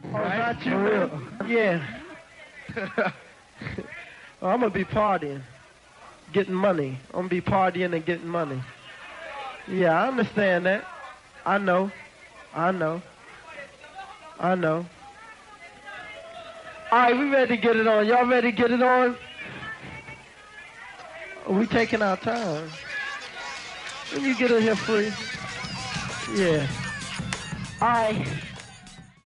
Oh, Right? not you, real? Yeah. I'm gonna be partying, getting money. I'm gonna be partying and getting money. Yeah, I understand that. I know. I know. I know. All right, we ready to get it on. Y'all ready to get it on? We taking our time. When you get in here free. Yeah. All right.